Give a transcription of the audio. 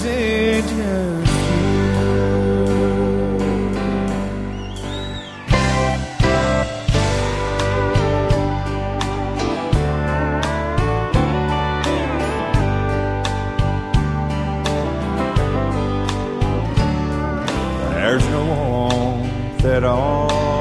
it just you? There's no warmth at all